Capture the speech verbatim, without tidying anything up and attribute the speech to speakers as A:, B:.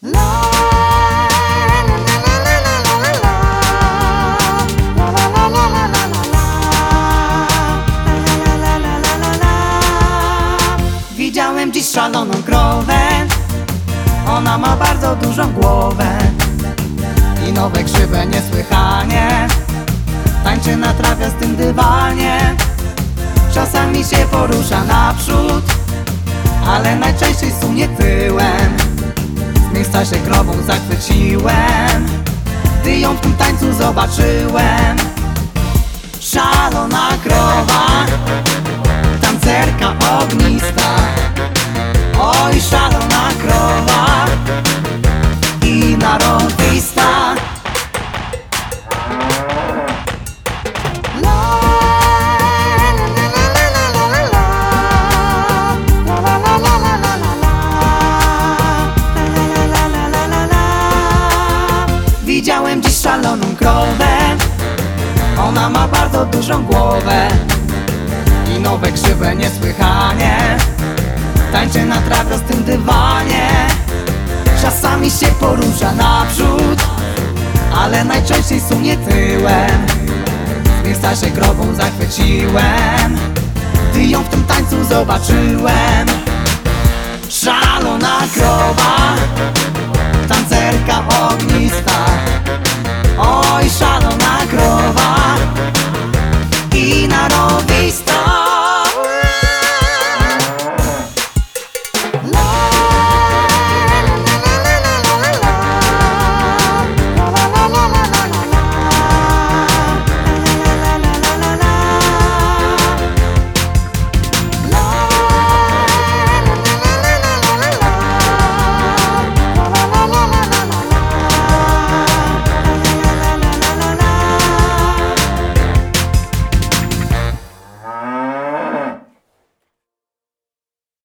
A: Widziałem dziś szaloną krowę, ona ma bardzo dużą głowę i nowe krzywe niesłychanie tańczy na trawiastym dywanie. Czasami się porusza naprzód, ale najczęściej sunie tyłem. Z miejsca się krową zachwyciłem, gdy ją w tym tańcu zobaczyłem. Szalona krowa, tancerka ognista. Oj, szalona krowa i narąbista. Widziałem dziś szaloną krowę, ona ma bardzo dużą głowę i nowe krzywe niesłychanie tańczy na trawiastym dywanie. Czasami się porusza naprzód, ale najczęściej sunie tyłem. Z miejsca się krową zachwyciłem, gdy ją w tym tańcu zobaczyłem.